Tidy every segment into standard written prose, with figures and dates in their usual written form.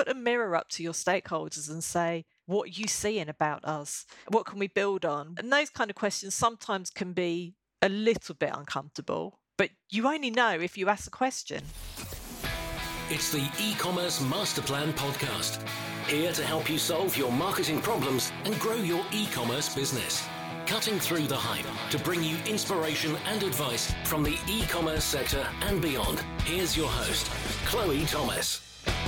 put a mirror up to your stakeholders and say, what are you seeing about us? What can we build on? And those kind of questions sometimes can be a little bit uncomfortable, but you only know if you ask the question. It's the e-commerce master plan podcast, here to help you solve your marketing problems and grow your e-commerce business. Cutting through the hype to bring you inspiration and advice from the e-commerce sector and beyond. Here's your host, Chloe Thomas.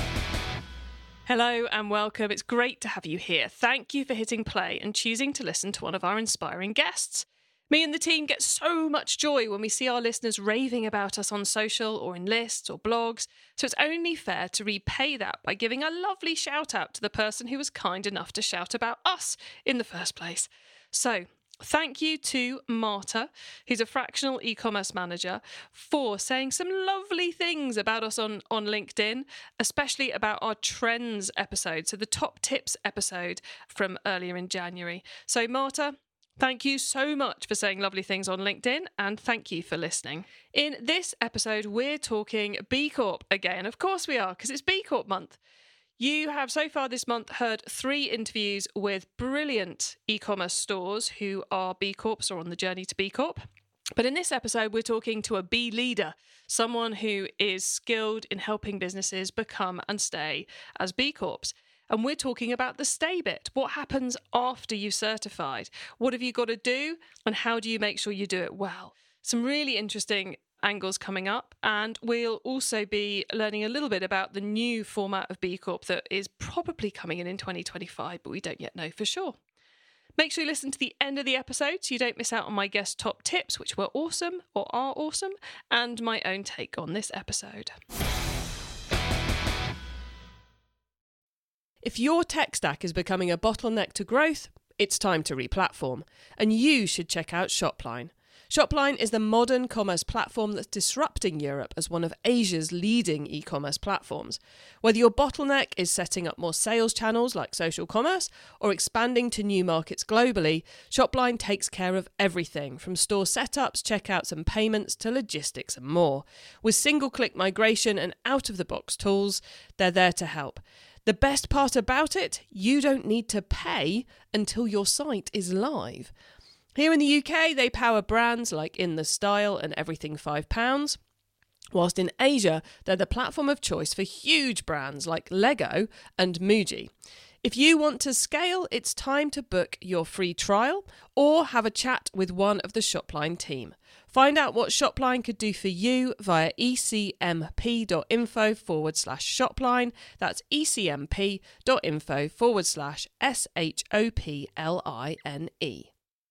Hello and welcome. It's great to have you here. Thank you for hitting play and choosing to listen to one of our inspiring guests. Me and the team get so much joy when we see our listeners raving about us on social or in lists or blogs, so it's only fair to repay that by giving a lovely shout out to the person who was kind enough to shout about us in the first place. So, thank you to Marta, who's a fractional e-commerce manager, for saying some lovely things about us on LinkedIn, especially about our trends episode, so the top tips episode from earlier in January. So Marta, thank you so much for saying lovely things on LinkedIn, and thank you for listening. In this episode, we're talking B Corp again. Of course we are, because it's B Corp month. You have so far this month heard 3 interviews with brilliant e-commerce stores who are B Corps or on the journey to B Corp. But in this episode, we're talking to a B leader, someone who is skilled in helping businesses become and stay as B Corps. And we're talking about the stay bit. What happens after you've certified? What have you got to do? And how do you make sure you do it well? Some really interesting angles coming up, and we'll also be learning a little bit about the new format of B Corp that is probably coming in 2025, but we don't yet know for sure. Make sure you listen to the end of the episode so you don't miss out on my guest top tips, which were awesome or are awesome, and my own take on this episode. If your tech stack is becoming a bottleneck to growth, it's time to replatform, and you should check out Shopline. Shopline is the modern commerce platform that's disrupting Europe as one of Asia's leading e-commerce platforms. Whether your bottleneck is setting up more sales channels like social commerce or expanding to new markets globally, Shopline takes care of everything from store setups, checkouts and payments to logistics and more. With single-click migration and out-of-the-box tools, they're there to help. The best part about it, you don't need to pay until your site is live. Here in the UK, they power brands like In The Style and Everything £5, whilst in Asia, they're the platform of choice for huge brands like Lego and Muji. If you want to scale, it's time to book your free trial or have a chat with one of the Shopline team. Find out what Shopline could do for you via ecmp.info/Shopline. That's ecmp.info/SHOPLINE.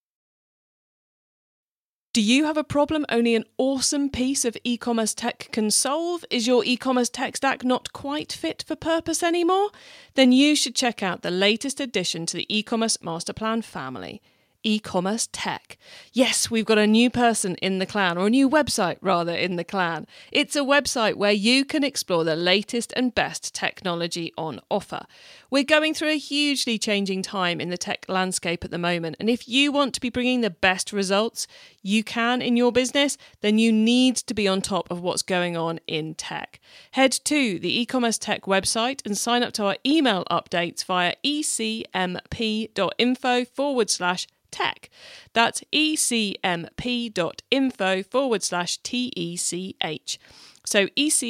Do you have a problem only an awesome piece of e-commerce tech can solve? Is your e-commerce tech stack not quite fit for purpose anymore? Then you should check out the latest addition to the e-commerce master plan family, e-commerce tech. Yes, we've got a new person in the clan, or a new website rather in the clan. It's a website where you can explore the latest and best technology on offer. We're going through a hugely changing time in the tech landscape at the moment, and if you want to be bringing the best results you can in your business, then you need to be on top of what's going on in tech. Head to the e-commerce tech website and sign up to our email updates via ecmp.info/tech. That's ecmp.info/TECH. So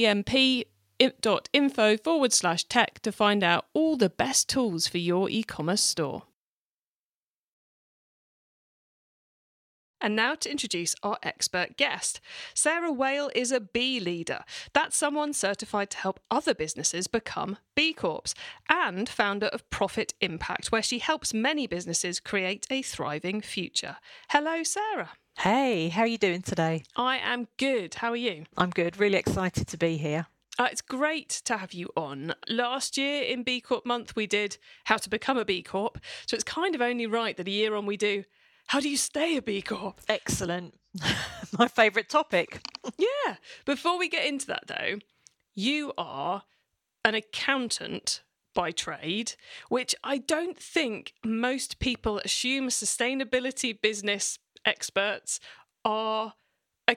ecmp.info/tech to find out all the best tools for your e-commerce store. And now to introduce our expert guest. Sarah Whale is a B leader. That's someone certified to help other businesses become B Corps, and founder of Profit Impact, where she helps many businesses create a thriving future. Hello, Sarah. Hey, how are you doing today? I am good. How are you? I'm good. Really excited to be here. It's great to have you on. Last year in B Corp month, we did how to become a B Corp. So it's kind of only right that a year on we do how do you stay a B Corp? Excellent. My favourite topic. Yeah. Before we get into that, though, you are an accountant by trade, which I don't think most people assume sustainability business experts are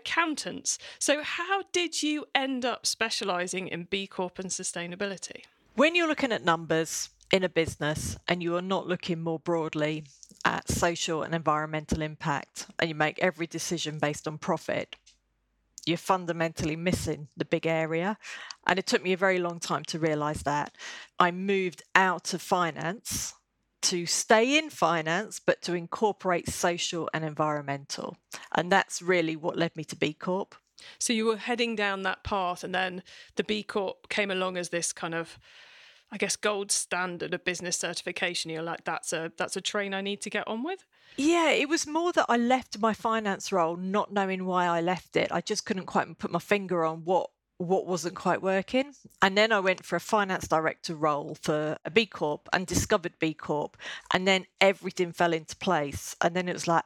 accountants. So how did you end up specialising in B Corp and sustainability? When you're looking at numbers in a business and you are not looking more broadly at social and environmental impact, and you make every decision based on profit, you're fundamentally missing the big area. And it took me a very long time to realise that. I moved out of finance to stay in finance, but to incorporate social and environmental. And that's really what led me to B Corp. So you were heading down that path, and then the B Corp came along as this kind of, I guess, gold standard of business certification. You're like, that's a train I need to get on with? Yeah, it was more that I left my finance role not knowing why I left it. I just couldn't quite put my finger on what wasn't quite working. And then I went for a finance director role for a B Corp and discovered B Corp. And then everything fell into place. And then it was like,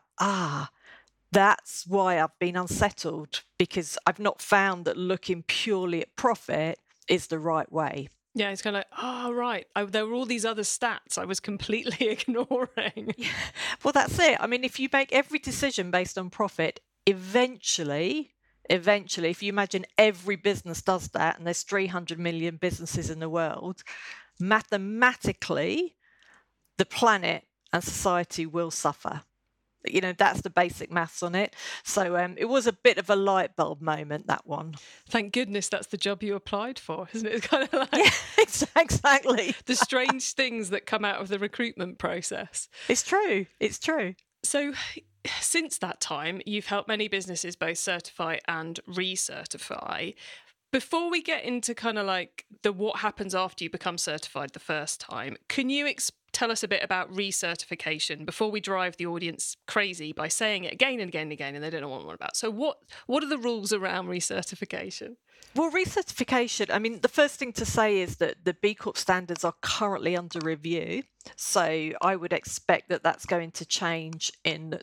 that's why I've been unsettled, because I've not found that looking purely at profit is the right way. Yeah, it's kind of like, right. There were all these other stats I was completely ignoring. Yeah. Well, that's it. I mean, if you make every decision based on profit, eventually, if you imagine every business does that, and there's 300 million businesses in the world, mathematically, the planet and society will suffer. You know, that's the basic maths on it. So it was a bit of a light bulb moment, that one. Thank goodness that's the job you applied for, isn't it? It's kind of like exactly the strange things that come out of the recruitment process. It's true. So since that time, you've helped many businesses both certify and recertify. Before we get into kind of like what happens after you become certified the first time, can you tell us a bit about recertification before we drive the audience crazy by saying it again and again and again and they don't know what we're about? So what are the rules around recertification? Well, recertification, I mean, the first thing to say is that the B Corp standards are currently under review. So I would expect that that's going to change in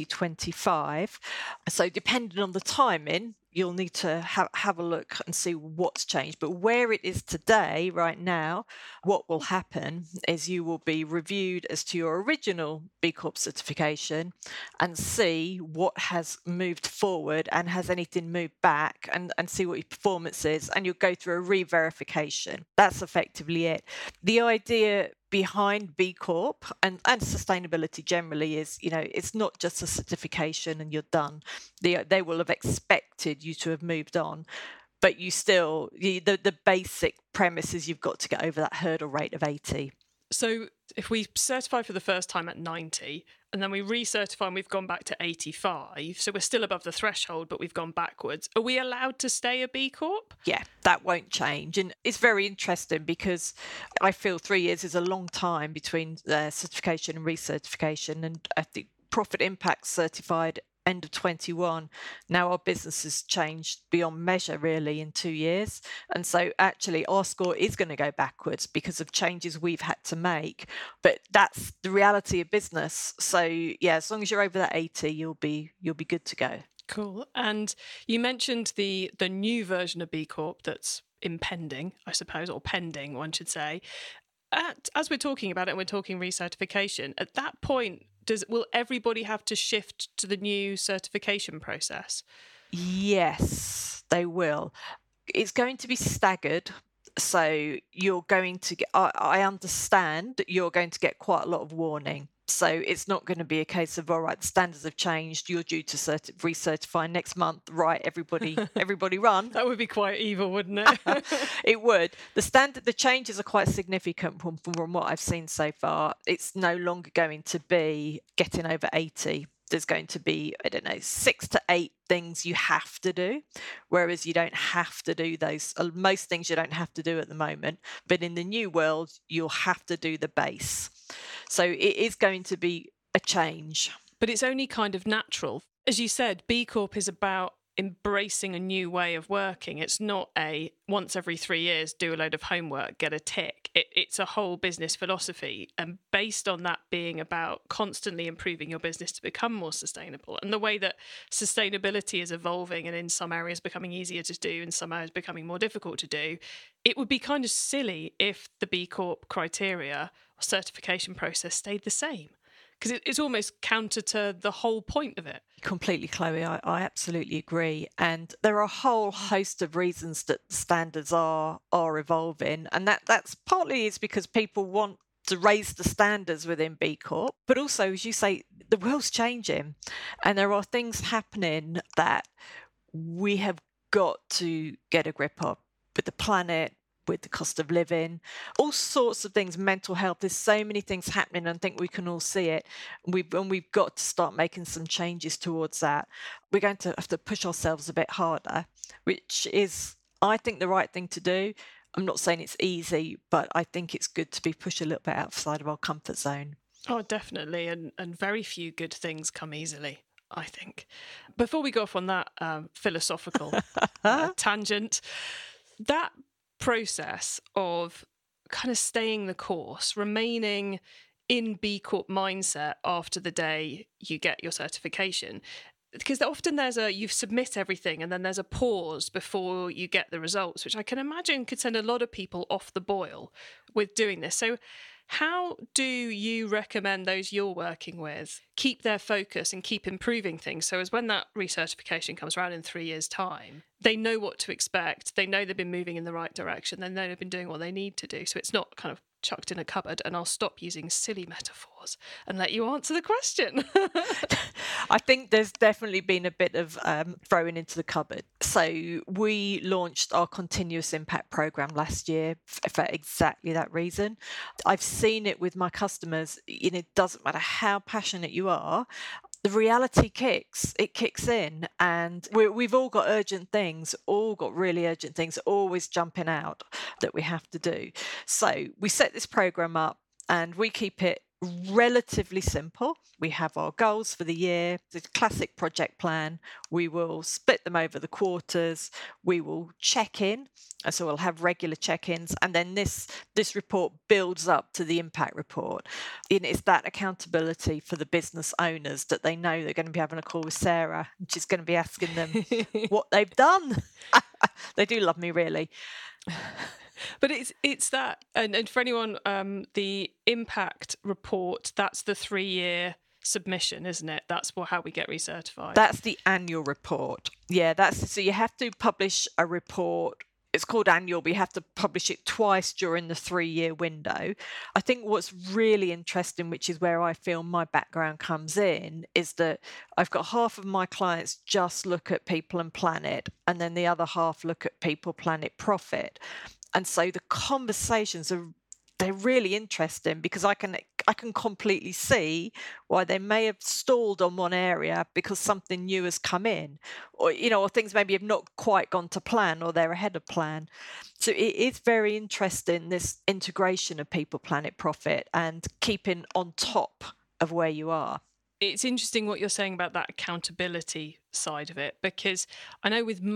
2025. So depending on the timing, you'll need to have a look and see what's changed. But where it is today, right now, what will happen is you will be reviewed as to your original B Corp certification and see what has moved forward and has anything moved back, and see what your performance is. And you'll go through a re-verification. That's effectively it. The idea behind B Corp and sustainability generally is, you know, it's not just a certification and you're done. They will have expected you to have moved on, but you still, the basic premise is you've got to get over that hurdle rate of 80. So if we certify for the first time at 90 and then we recertify and we've gone back to 85, so we're still above the threshold, but we've gone backwards, are we allowed to stay a B Corp? Yeah, that won't change. And it's very interesting because I feel 3 years is a long time between certification and recertification. And I think Profit Impact certified end of 21. Now our business has changed beyond measure really in 2 years. And so actually our score is going to go backwards because of changes we've had to make. But that's the reality of business. So yeah, as long as you're over that 80, you'll be good to go. Cool. And you mentioned the new version of B Corp that's impending, I suppose, or pending, one should say. As we're talking about it, and we're talking recertification, at that point, will everybody have to shift to the new certification process? Yes, they will. It's going to be staggered. So you're going to get, I understand that you're going to get quite a lot of warning. So it's not going to be a case of, all right, the standards have changed, you're due to recertify next month, right, everybody run. That would be quite evil, wouldn't it? It would. The changes are quite significant from what I've seen so far. It's no longer going to be getting over 80. There's going to be, 6 to 8 things you have to do, whereas you don't have to do those. Most things you don't have to do at the moment, but in the new world, you'll have to do the base. So it is going to be a change. But it's only kind of natural. As you said, B Corp is about embracing a new way of working. It's not a once every 3 years, do a load of homework, get a tick. It's a whole business philosophy. And based on that being about constantly improving your business to become more sustainable, and the way that sustainability is evolving and in some areas becoming easier to do, in some areas becoming more difficult to do, it would be kind of silly if the B Corp criteria or certification process stayed the same. because it's almost counter to the whole point of it. Completely, Chloe. I absolutely agree. And there are a whole host of reasons that standards are evolving. And that's partly is because people want to raise the standards within B Corp. But also, as you say, the world's changing. And there are things happening that we have got to get a grip of with the planet, with the cost of living, all sorts of things, mental health. There's so many things happening, and I think we can all see it. We've got to start making some changes towards that. We're going to have to push ourselves a bit harder, which is, I think, the right thing to do. I'm not saying it's easy, but I think it's good to be pushed a little bit outside of our comfort zone. Oh, definitely. And very few good things come easily, I think. Before we go off on that philosophical tangent, that process of kind of staying the course, remaining in B Corp mindset after the day you get your certification, because often you submit everything and then there's a pause before you get the results, which I can imagine could send a lot of people off the boil with doing this. So how do you recommend those you're working with keep their focus and keep improving things? So as when that recertification comes around in 3 years' time, they know what to expect. They know they've been moving in the right direction. They know they've been doing what they need to do. So it's not kind of chucked in a cupboard. And I'll stop using silly metaphors and let you answer the question. I think there's definitely been a bit of throwing into the cupboard. So we launched our continuous impact program last year for exactly that reason. I've seen it with my customers. It doesn't matter how passionate you are, the reality kicks in, and we've all got urgent things, all got really urgent things always jumping out that we have to do. So we set this program up and we keep it relatively simple. We have our goals for the year, the classic project plan. We will split them over the quarters. We will check in. And so we'll have regular check-ins. And then this report builds up to the impact report. And it's that accountability for the business owners that they know they're going to be having a call with Sarah, and she's going to be asking them what they've done. They do love me, really. But it's that, and for anyone, the impact report, that's the 3-year submission, isn't it? That's how we get recertified. That's the annual report. Yeah, so you have to publish a report. It's called annual, but you have to publish it twice during the 3-year window. I think what's really interesting, which is where I feel my background comes in, is that I've got half of my clients just look at people and planet, and then the other half look at people, planet, profit. And so the conversations they're really interesting, because I can completely see why they may have stalled on one area because something new has come in, or things maybe have not quite gone to plan, or they're ahead of plan. So it is very interesting, this integration of people, planet, profit, and keeping on top of where you are. It's interesting what you're saying about that accountability side of it, because I know with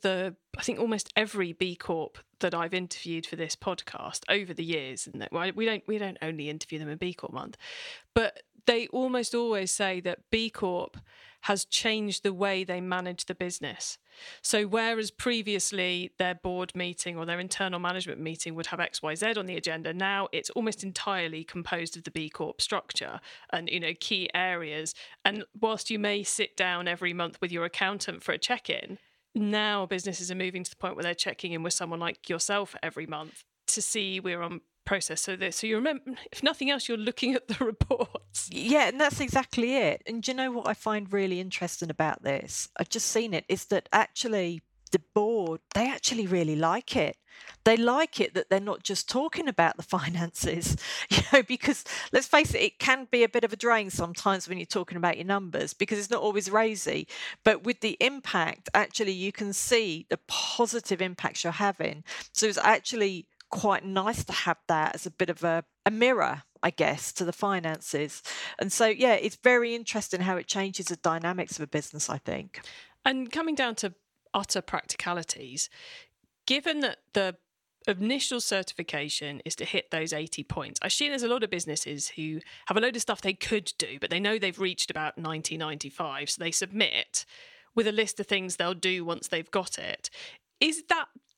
I think almost every B Corp that I've interviewed for this podcast over the years, and we don't only interview them in B Corp month, but they almost always say that B Corp has changed the way they manage the business. So whereas previously their board meeting or their internal management meeting would have XYZ on the agenda, now it's almost entirely composed of the B Corp structure and, key areas. And whilst you may sit down every month with your accountant for a check-in, now businesses are moving to the point where they're checking in with someone like yourself every month to see we're on process. So you remember, if nothing else, you're looking at the reports. Yeah, and that's exactly it. And do you know what I find really interesting about this? I've just seen it, is that actually the board, they actually really like it. They like it that they're not just talking about the finances, because let's face it, it can be a bit of a drain sometimes when you're talking about your numbers, because it's not always rosy. But with the impact, actually, you can see the positive impacts you're having. So it's actually quite nice to have that as a bit of a mirror, I guess, to the finances. And so, yeah, it's very interesting how it changes the dynamics of a business, I think. And coming down to utter practicalities, given that the initial certification is to hit those 80 points, I see there's a lot of businesses who have a load of stuff they could do, but they know they've reached about 90, 95, so they submit with a list of things they'll do once they've got it. Is that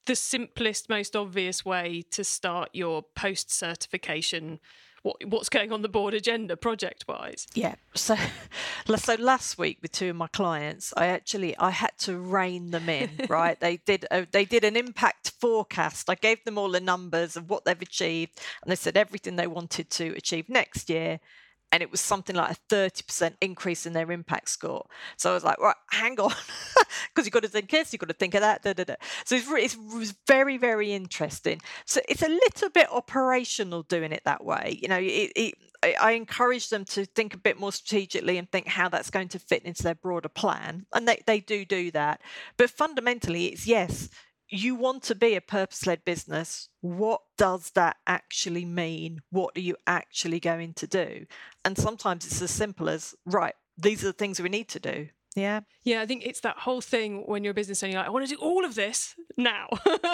the simplest, most obvious way to start your post-certification, what's going on the board agenda project-wise? Yeah. So last week with two of my clients, I had to rein them in, right? They did an impact forecast. I gave them all the numbers of what they've achieved, and they said everything they wanted to achieve next year. And it was something like a 30% increase in their impact score. So I was like, right, hang on, because you've got to think this, you've got to think of that, So it was very, very interesting. So it's a little bit operational doing it that way. You know, I encourage them to think a bit more strategically and think how that's going to fit into their broader plan. And they do that. But fundamentally, it's yes, you want to be a purpose-led business. What does that actually mean? What are you actually going to do? And sometimes it's as simple as, right, these are the things we need to do. Yeah. Yeah, I think it's that whole thing when you're a business owner, you're like, I want to do all of this now.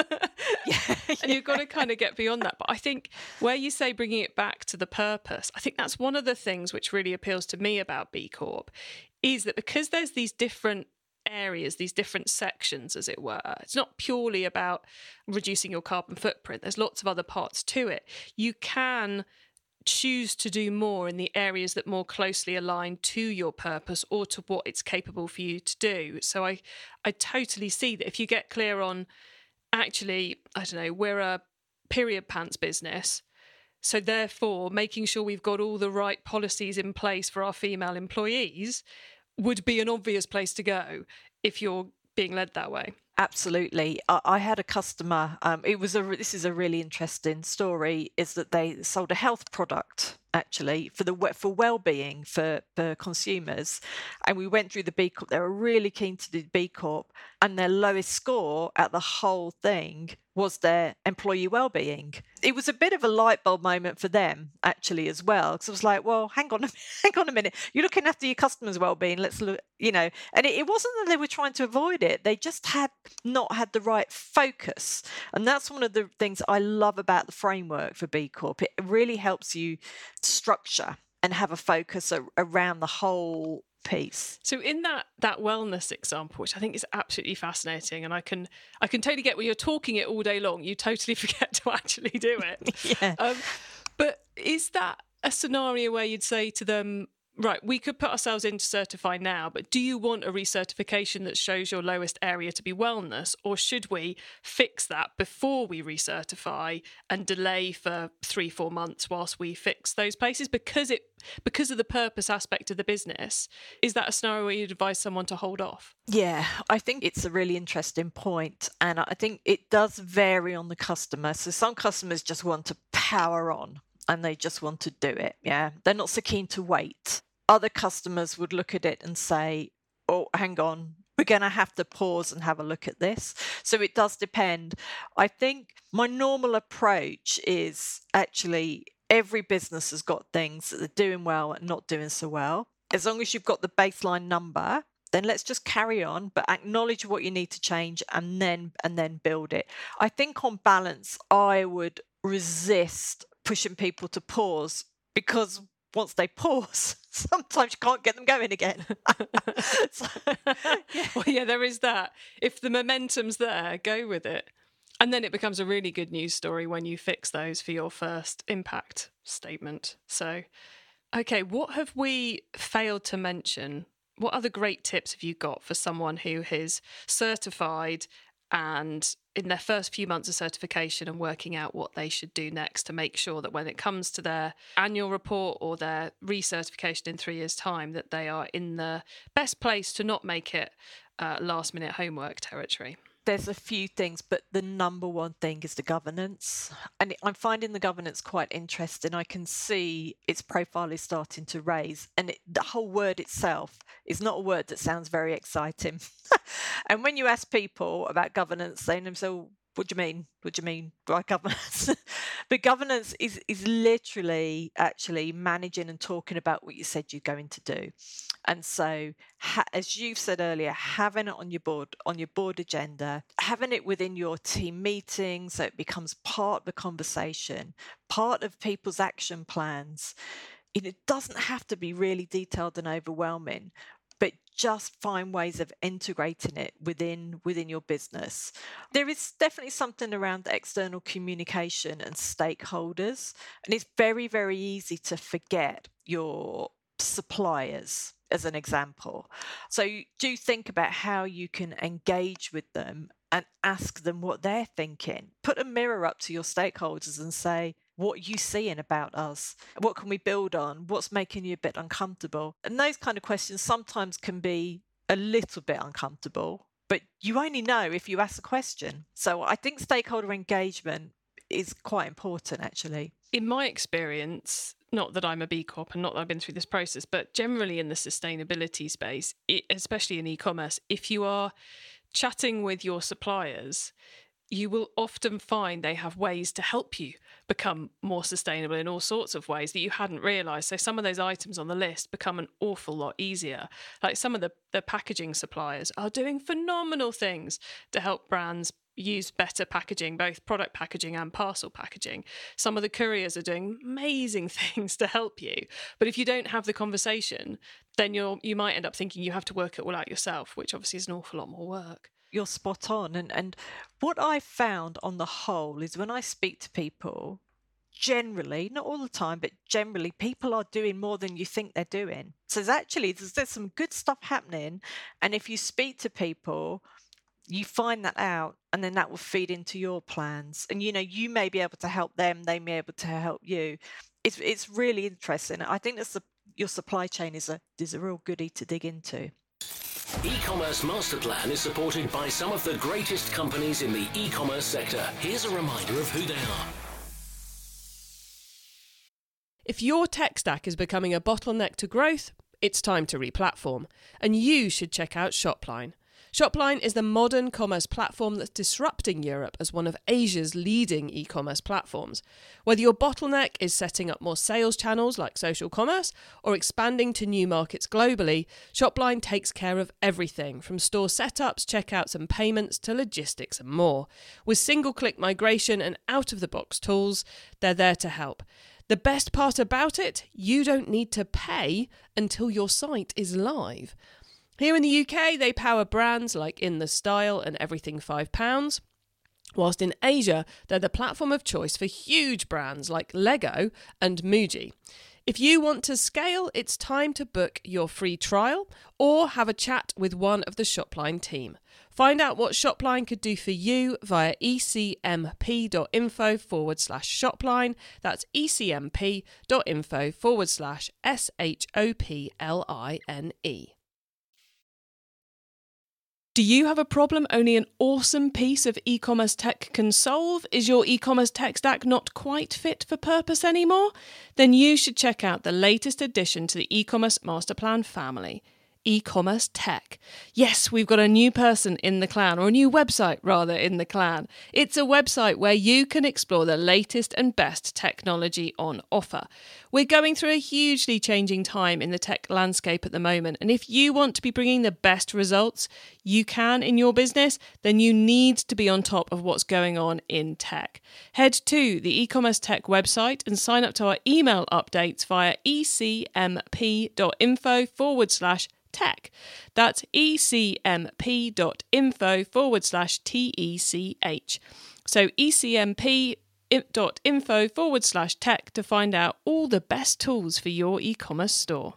And you've got to kind of get beyond that. But I think where you say bringing it back to the purpose, I think that's one of the things which really appeals to me about B Corp, is that because there's these different areas, these different sections, as it were, it's not purely about reducing your carbon footprint. There's lots of other parts to it. You can choose to do more in the areas that more closely align to your purpose or to what it's capable for you to do. So I totally see that if you get clear on, actually, I don't know, we're a period pants business, so therefore making sure we've got all the right policies in place for our female employees would be an obvious place to go if you're being led that way. Absolutely. I had a customer, this is a really interesting story, is that they sold a health product actually for well-being for consumers. And we went through the B Corp. They were really keen to do B Corp, and their lowest score at the whole thing was their employee well-being. It was a bit of a light bulb moment for them actually as well, because I was like, well, hang on a minute. You're looking after your customers' well-being. Let's look, and it wasn't that they were trying to avoid it. They just had not had the right focus. And that's one of the things I love about the framework for B Corp. It really helps you structure and have a focus around the whole piece. So in that wellness example, which I think is absolutely fascinating, and I can totally get where you're talking it all day long, you totally forget to actually do it. Yeah. But is that a scenario where you'd say to them, right, we could put ourselves in to certify now, but do you want a recertification that shows your lowest area to be wellness, or should we fix that before we recertify and delay for 3-4 months whilst we fix those places because of the purpose aspect of the business? Is that a scenario where you'd advise someone to hold off? Yeah, I think it's a really interesting point, and I think it does vary on the customer. So some customers just want to power on and they just want to do it. Yeah, they're not so keen to wait. Other customers would look at it and say, oh, hang on, we're going to have to pause and have a look at this. So it does depend. I think my normal approach is actually every business has got things that they're doing well and not doing so well. As long as you've got the baseline number, then let's just carry on, but acknowledge what you need to change and then build it. I think on balance, I would resist pushing people to pause, because once they pause, sometimes you can't get them going again. Well, yeah, there is that. If the momentum's there, go with it. And then it becomes a really good news story when you fix those for your first impact statement. So, okay, what have we failed to mention? What other great tips have you got for someone who is certified and in their first few months of certification and working out what they should do next to make sure that when it comes to their annual report or their recertification in 3 years' time, that they are in the best place to not make it last minute homework territory? There's a few things, but the number one thing is the governance. And I'm finding the governance quite interesting. I can see its profile is starting to raise, and the whole word itself is not a word that sounds very exciting. And when you ask people about governance, they know, so what do you mean? What do you mean by governance? But governance is literally actually managing and talking about what you said you're going to do. And so, as you've said earlier, having it on your board agenda, having it within your team meetings, so it becomes part of the conversation, part of people's action plans. It doesn't have to be really detailed and overwhelming, but just find ways of integrating it within your business. There is definitely something around external communication and stakeholders, and it's very, very easy to forget your suppliers as an example. So do think about how you can engage with them and ask them what they're thinking. Put a mirror up to your stakeholders and say, what are you seeing about us? What can we build on? What's making you a bit uncomfortable? And those kind of questions sometimes can be a little bit uncomfortable, but you only know if you ask a question. So I think stakeholder engagement is quite important, actually. In my experience, not that I'm a B Corp and not that I've been through this process, but generally in the sustainability space, especially in e-commerce, if you are chatting with your suppliers, you will often find they have ways to help you become more sustainable in all sorts of ways that you hadn't realised. So some of those items on the list become an awful lot easier. Like some of the packaging suppliers are doing phenomenal things to help brands use better packaging, both product packaging and parcel packaging. Some of the couriers are doing amazing things to help you. But if you don't have the conversation, then you might end up thinking you have to work it all out yourself, which obviously is an awful lot more work. You're spot on. And what I've found on the whole is when I speak to people, generally, not all the time, but generally, people are doing more than you think they're doing. So there's some good stuff happening. And if you speak to people, you find that out, and then that will feed into your plans. And, you may be able to help them. They may be able to help you. It's really interesting. I think your supply chain is a real goodie to dig into. E-commerce Master Plan is supported by some of the greatest companies in the e-commerce sector. Here's a reminder of who they are. If your tech stack is becoming a bottleneck to growth, it's time to replatform, and you should check out Shopline. Shopline is the modern commerce platform that's disrupting Europe as one of Asia's leading e-commerce platforms. Whether your bottleneck is setting up more sales channels like social commerce or expanding to new markets globally, Shopline takes care of everything from store setups, checkouts and payments to logistics and more. With single-click migration and out-of-the-box tools, they're there to help. The best part about it, you don't need to pay until your site is live. Here in the UK, they power brands like In The Style and Everything £5, whilst in Asia, they're the platform of choice for huge brands like Lego and Muji. If you want to scale, it's time to book your free trial or have a chat with one of the Shopline team. Find out what Shopline could do for you via ecmp.info/Shopline. That's ecmp.info/SHOPLINE. Do you have a problem only an awesome piece of e-commerce tech can solve? Is your e-commerce tech stack not quite fit for purpose anymore? Then you should check out the latest addition to the e-commerce master plan family, e-commerce tech. Yes, we've got a new person in the clan, or a new website rather in the clan. It's a website where you can explore the latest and best technology on offer. We're going through a hugely changing time in the tech landscape at the moment, and if you want to be bringing the best results you can in your business, then you need to be on top of what's going on in tech. Head to the e-commerce tech website and sign up to our email updates via ecmp.info/tech. That's ecmp.info/TECH. So ecmp.info/tech to find out all the best tools for your e-commerce store.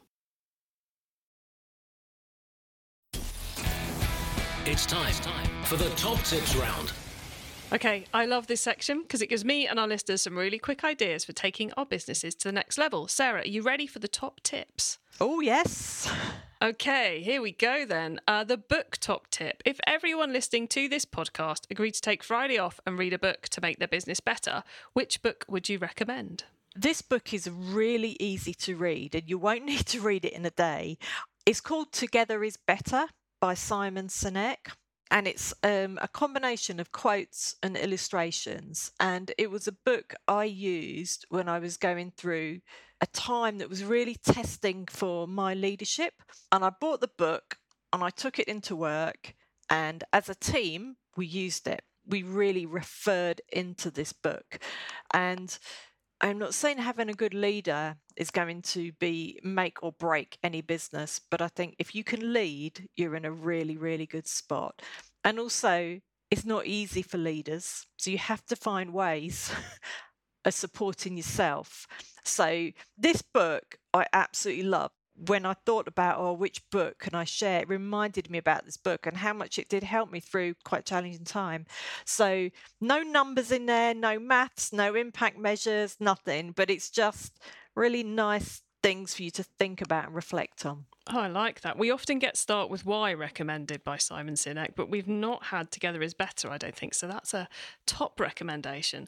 It's time for the top tips round. Okay, I love this section because it gives me and our listeners some really quick ideas for taking our businesses to the next level. Sarah, are you ready for the top tips? Oh, yes. Okay, here we go then. The book top tip. If everyone listening to this podcast agreed to take Friday off and read a book to make their business better, which book would you recommend? This book is really easy to read, and you won't need to read it in a day. It's called Together is Better by Simon Sinek. And it's a combination of quotes and illustrations. And it was a book I used when I was going through a time that was really testing for my leadership. And I bought the book and I took it into work. And as a team, we used it. We really referred into this book. And I'm not saying having a good leader is going to be make or break any business, but I think if you can lead, you're in a really, really good spot. And also, it's not easy for leaders. So you have to find ways of supporting yourself. So this book I absolutely love. When I thought about, which book can I share, it reminded me about this book and how much it did help me through quite a challenging time. So no numbers in there, no maths, no impact measures, nothing, but it's just really nice things for you to think about and reflect on. Oh, I like that. We often get Start With Why recommended by Simon Sinek, but we've not had Together Is Better, I don't think. So that's a top recommendation.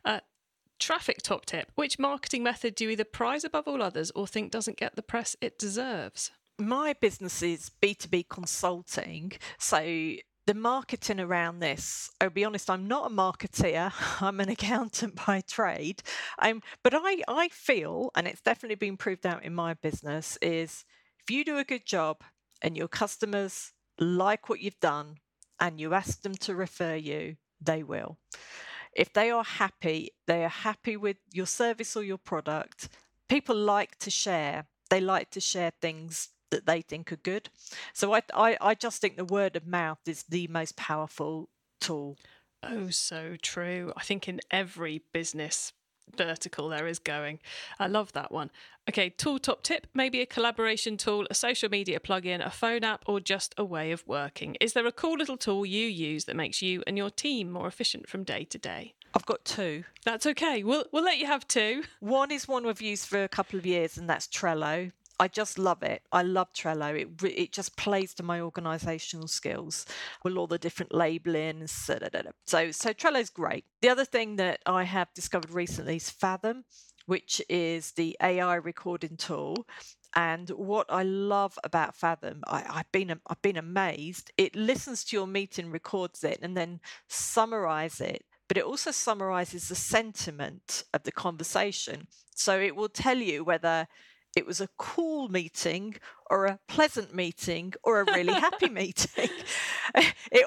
Traffic top tip. Which marketing method do you either prize above all others or think doesn't get the press it deserves? My business is B2B consulting. So the marketing around this, I'll be honest, I'm not a marketeer. I'm an accountant by trade. But I feel, and it's definitely been proved out in my business, is if you do a good job and your customers like what you've done and you ask them to refer you, they will. If they are happy with your service or your product, people like to share. They like to share things that they think are good. So I just think the word of mouth is the most powerful tool. Oh, so true. I think in every business vertical there is going. I love that one. Okay, tool top tip, maybe a collaboration tool, a social media plugin, a phone app, or just a way of working. Is there a cool little tool you use that makes you and your team more efficient from day to day? I've got two. That's okay. We'll let you have two. One is one we've used for a couple of years, and that's Trello. I just love it. I love Trello. It just plays to my organisational skills with all the different labelling. So Trello's great. The other thing that I have discovered recently is Fathom, which is the AI recording tool. And what I love about Fathom, I've been amazed. It listens to your meeting, records it, and then summarises it. But it also summarises the sentiment of the conversation. So it will tell you whether it was a cool meeting or a pleasant meeting or a really happy meeting. It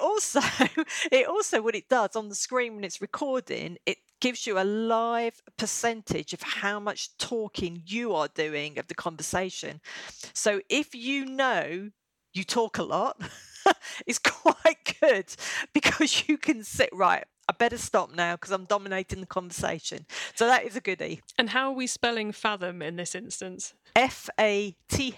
also, what it does on the screen when it's recording, it gives you a live percentage of how much talking you are doing of the conversation. So if you know you talk a lot, it's quite good because you can sit right. I better stop now because I'm dominating the conversation. So that is a goodie. And how are we spelling Fathom in this instance? Fathom.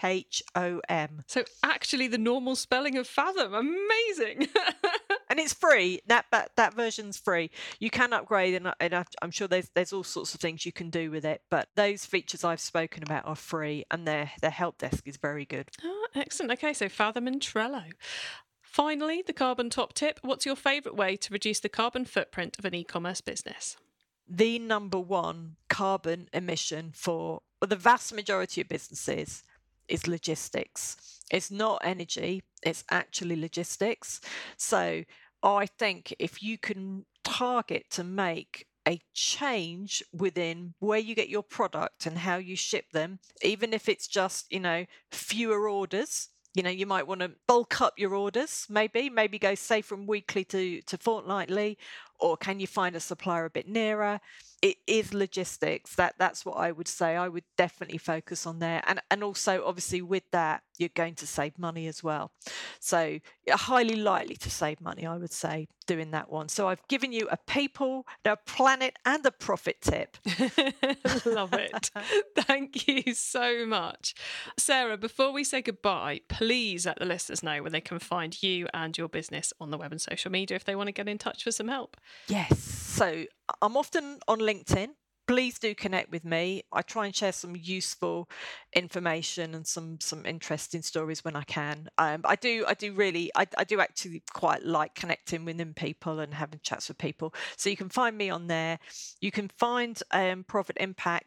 So actually the normal spelling of Fathom. Amazing. And it's free. That version's free. You can upgrade, and I'm sure there's all sorts of things you can do with it. But those features I've spoken about are free, and their help desk is very good. Oh, excellent. Okay, so Fathom and Trello. Finally, the carbon top tip. What's your favourite way to reduce the carbon footprint of an e-commerce business? The number one carbon emission for the vast majority of businesses is logistics. It's not energy, it's actually logistics. So I think if you can target to make a change within where you get your product and how you ship them, even if it's just, fewer orders. You might want to bulk up your orders, maybe go, say, from weekly to fortnightly, or can you find a supplier a bit nearer? It is logistics. That's what I would say. I would definitely focus on there. And also, obviously, with that, you're going to save money as well. So you're highly likely to save money, I would say, doing that one. So I've given you a people, a planet, and a profit tip. Love it. Thank you so much. Sarah, before we say goodbye, please let the listeners know where they can find you and your business on the web and social media if they want to get in touch for some help. Yes. So I'm often on LinkedIn. Please do connect with me. I try and share some useful information and some interesting stories when I can. I do actually quite like connecting within people and having chats with people. So you can find me on there. You can find Profit Impact,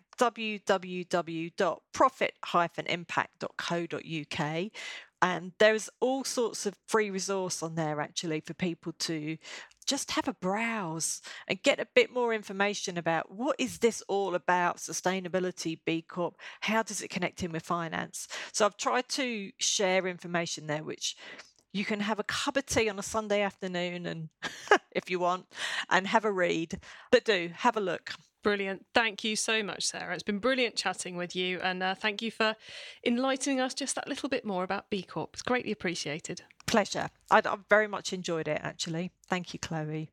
www.profit-impact.co.uk. And there's all sorts of free resource on there actually for people to just have a browse and get a bit more information about what is this all about, sustainability, B Corp, how does it connect in with finance? So I've tried to share information there which you can have a cup of tea on a Sunday afternoon and if you want, and have a read. But do have a look. Brilliant. Thank you so much, Sarah. It's been brilliant chatting with you, and thank you for enlightening us just that little bit more about B Corp. It's greatly appreciated. Pleasure. I've very much enjoyed it, actually. Thank you, Chloe.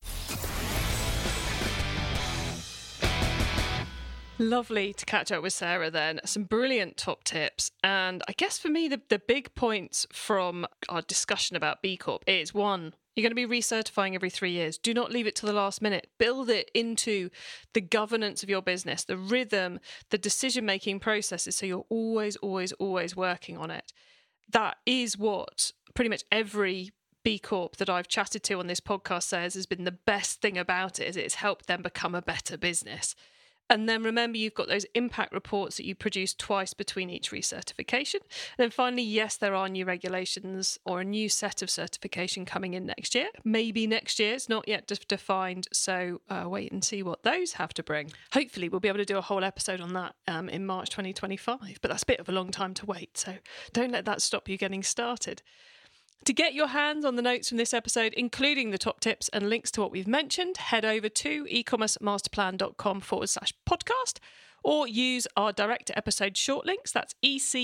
Lovely to catch up with Sarah then. Some brilliant top tips. And I guess for me, the big points from our discussion about B Corp is, one, you're going to be recertifying every 3 years. Do not leave it to the last minute. Build it into the governance of your business, the rhythm, the decision-making processes, so you're always, always, always working on it. That is what pretty much every B Corp that I've chatted to on this podcast says has been the best thing about it, is it's helped them become a better business. And then remember, you've got those impact reports that you produce twice between each recertification. And then finally, yes, there are new regulations or a new set of certification coming in next year. Maybe next year, it's not yet defined. So wait and see what those have to bring. Hopefully, we'll be able to do a whole episode on that in March 2025. But that's a bit of a long time to wait. So don't let that stop you getting started. To get your hands on the notes from this episode, including the top tips and links to what we've mentioned, head over to ecommercemasterplan.com/podcast or use our direct episode short links. That's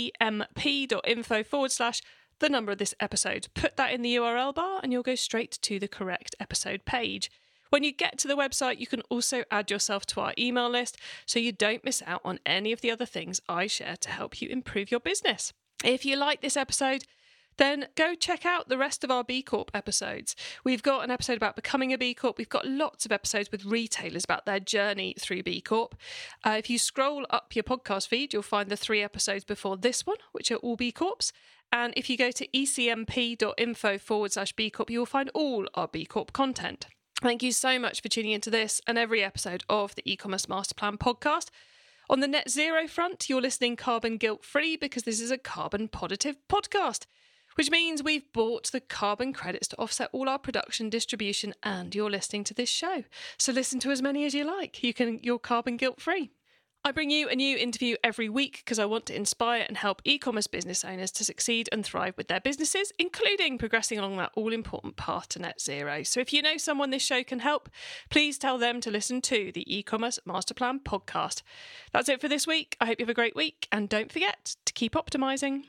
ecmp.info/the number of this episode. Put that in the URL bar and you'll go straight to the correct episode page. When you get to the website, you can also add yourself to our email list so you don't miss out on any of the other things I share to help you improve your business. If you like this episode, then go check out the rest of our B Corp episodes. We've got an episode about becoming a B Corp. We've got lots of episodes with retailers about their journey through B Corp. If you scroll up your podcast feed, you'll find the 3 episodes before this one, which are all B Corps. And if you go to ecmp.info/B Corp, you will find all our B Corp content. Thank you so much for tuning into this and every episode of the E-Commerce Master Plan podcast. On the net zero front, you're listening carbon guilt-free because this is a carbon positive podcast, which means we've bought the carbon credits to offset all our production, distribution, and you're listening to this show. So listen to as many as you like. You're carbon guilt-free. I bring you a new interview every week because I want to inspire and help e-commerce business owners to succeed and thrive with their businesses, including progressing along that all-important path to net zero. So if you know someone this show can help, please tell them to listen to the E-Commerce Master Plan podcast. That's it for this week. I hope you have a great week, and don't forget to keep optimizing.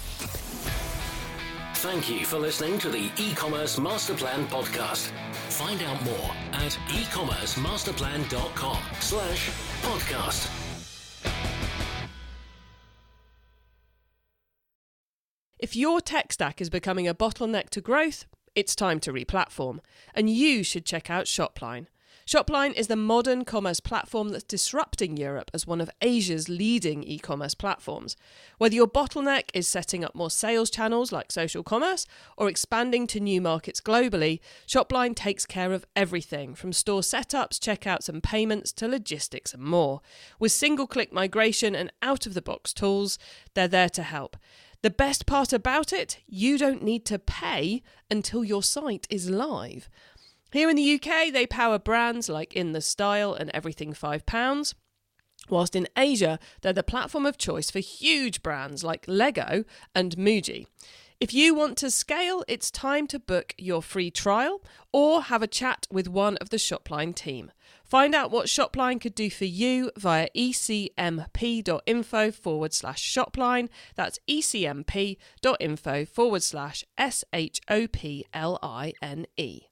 Thank you for listening to the E-Commerce Master Plan podcast. Find out more at ecommercemasterplan.com/podcast. If your tech stack is becoming a bottleneck to growth, it's time to replatform, and you should check out Shopline. Shopline is the modern commerce platform that's disrupting Europe as one of Asia's leading e-commerce platforms. Whether your bottleneck is setting up more sales channels like social commerce or expanding to new markets globally, Shopline takes care of everything from store setups, checkouts and payments to logistics and more. With single-click migration and out-of-the-box tools, they're there to help. The best part about it, you don't need to pay until your site is live. Here in the UK, they power brands like In The Style and Everything £5, whilst in Asia, they're the platform of choice for huge brands like Lego and Muji. If you want to scale, it's time to book your free trial or have a chat with one of the Shopline team. Find out what Shopline could do for you via ecmp.info/Shopline. That's ecmp.info/SHOPLINE.